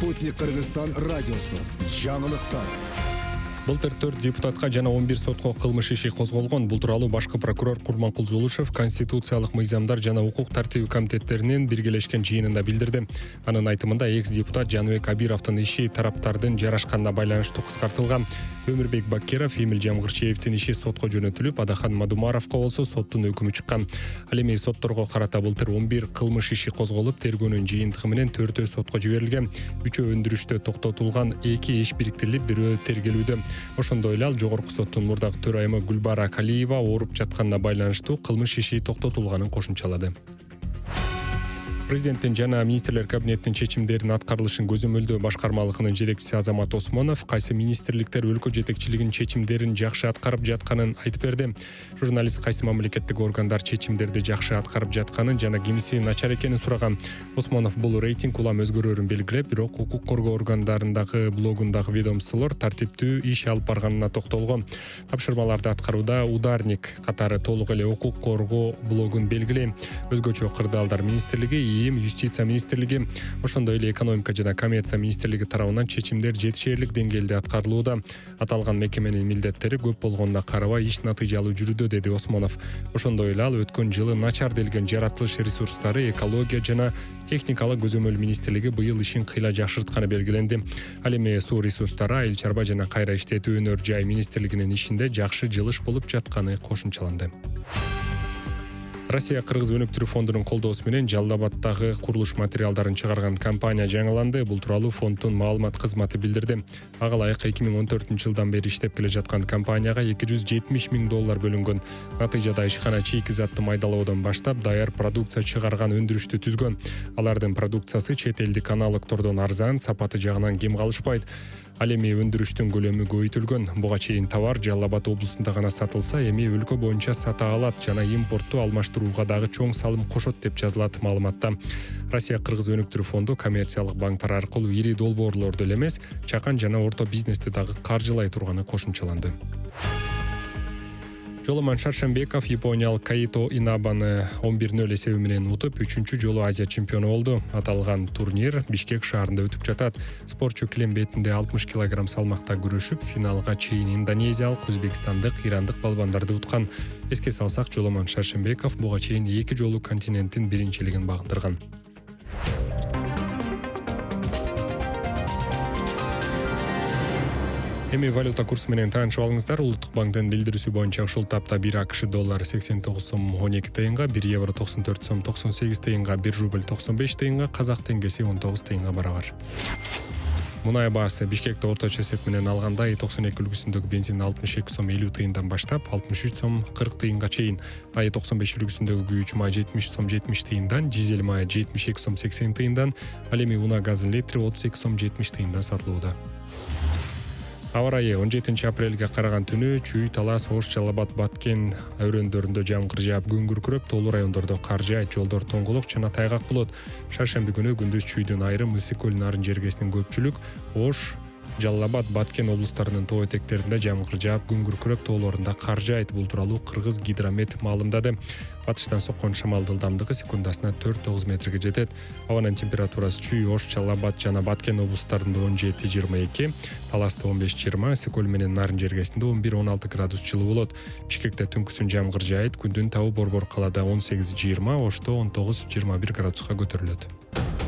Спутник Кыргызстан радиосу. Жаңылыктар. Былтыр 4 депутатка жана 11 сотко кылмыш иши козголгон. Бул тууралуу башкы прокурор Курманкул Зулушев Конституциялык мыйзамдар жана укук тартиби комитеттеринин биргелешкен жыйынында билдирди. Анын айтымында экс-депутат Жаныбек Абировдун иши тараптардын жарашканына байланыштуу кыскартылган. Өмүрбек Бакиров, Эмил Жамгырчиевдин иши сотко жөнөтүлүп, Адахан Мадумаровго болсо соттун өкүмү чыккан. Ал эми сотторго карата былтыр 11 кылмыш иши козголуп, тергөөнүн жыйынтыгы менен 4 сотко жиберилген. 3 өндүрүштө токтотулган, 2 иш бириктирилип, 1 тергелүүдө. Ошондой эле ал жогорку соттун мурдагы төрайымы Гүлбара Калиева ооруп жатканына байланыштуу кылмыш иши токтотулганын кошумчалады. Президенттин жана министрлер кабинетинин чечимдеринин аткарылышын көзөмөлдөө башкармалыгынын жетекчиси Азамат Осмонов кайсы министрликтер өлкө жетекчилигинин чечимдерин жакшы аткарып жатканын айтып берди. Журналист кайсы мамлекеттик органдар чечимдерди жакшы аткарып жатканын жана кимиси начар экенин сураган. Осмонов бул рейтинг улам өзгөрөрүн белгилеп, бирок укук коргоо органдарындагы блогундагы ведомстволор тартиптүү иш алып барганына токтолгон. Тапшырмаларды аткарууда ударник катары толук эле укук коргоо блогун белгилейм. Өзгөчө кырдаалдар министрлиги, Юстиция министрлиги, ошондой эле экономика жана коммерция министрлиги тарабынан чечимдер жетишээрлик деңгээлде аткарылууда. Аталган мекеменин милдеттери көп болгонуна карабай иш натыйжалуу жүрүүдө, деди Осмонов. Ошондой эле ал өткөн жылы начар делген жаратылыш ресурстары, экология жана техникалык көзөмөл министрлиги быйыл ишин кыйла жакшыртканы белгиленди. Ал эми суу ресурстары, айыл чарба жана кайра иштетүү өнөр жай министрлигинин ишинде жакшы жылыш болуп жатканы кошумчаланды. Россия Кыргыз өнүктүрүү фондунун колдоосу менен Жалал Абаддагы курулуш материалдарын чыгарган компания жаңыланды. Бул тууралуу фонддун маалымат кызматы билдирди. Ага ылайык 2014-жылдан бери иштеп келе жаткан компанияга $270 миң бөлүнгөн. Натыйжада ишкана чийки затты майдалоодон баштап даяр продукция чыгарган өндүрүштү түзгөн. Алардын продукциясы чет элдик аналогтордон арзан, сапаты жагынан кем калышпайт. Ал эми өндүрүштүн көлөмү көбөйтүлгөн. Буга чейин товар Жалал Абад облусунда гана сатылса, эми өлкө боюнча сата алат жана импортту алмаштырууга дагы чоң салым кошот деп жазылат маалыматта. Россия Кыргыз өнүктүрүү фонду коммерциялык банктар аркылуу ири долбоорлорду эле эмес, чакан жана орто бизнести дагы каржылай турганы кошумчаланды. Жоломан Шаршембеков япониялык Каито Инабаны 11-0 эсеби менен утуп, 3-чү жолу Азия чемпиону болду. Аталган турнир Бишкек шаарында өтүп жатат. Спортчу килем бетинде 60 кг салмакта күрөшүп, финалга чейин индонезиялык, өзбекстандык, ирандык балбандарды уткан. Эске салсак, Жоломан Шаршембеков буга чейин 2 жолу континенттин биринчилигин багындырган. Эми валюта курсу менен таанышып алыңыздар. Улуттук банктын билдирүүсү боюнча ушул тапта 1 АКШ доллары 89 сом 12 тыйынга, 1 евро 94 сом 98 тыйынга, 1 рубль 95 тыйынга, казак теңгеси 19 тыйынга барабар. Мунай баасы Бишкекте орточо эсеп менен алганда 92 үлгүсүндөгү бензин 62 сом 50 тыйындан баштап 63 сом 40 тыйынга чейин, А95 үлгүсүндөгү күйүүч май 70 сом 70 тыйындан, дизель май 72 сом 80 тыйындан, ал эми унаа газынын литри 32 сом 70 тыйындан сатылууда. Аба ырайы 17 апрелге караган түнү Чүй, Талас, Ош, Жалал Абад, Баткен өрөөндөрүндө жамгыр жаап, күн күркүрөп, тоолуу райондордо кар жаайт, жолдор тоңголок жана тайгак болот. Шаршемби күнү күндүз Чүйдүн айрым, Ысык көл нарын жергесинин көпчүлүк, Ош, Жалал Абад, Баткен облустарынын тоо этектеринде жамгыр жаап, күн күркүрөп, тоолорунда кар жаайт. Бул тууралуу Кыргыз гидромет маалымдады. Батыштан соккон шамалдын ылдамдыгы секундасына 4-9 метрге жетет. Абанын температурасы Чүй, Ош, Жалал Абад жана Баткен облустарында 17-22, Таласта 15-20, Ысык көл менен нарын жергесинде 11-16 градус жылуу болот. Бишкекте түнкүсүн жамгыр жаайт, күндүн табы борбор калаада 18-20, Ошто 19-21 градуска көтөрүлөт.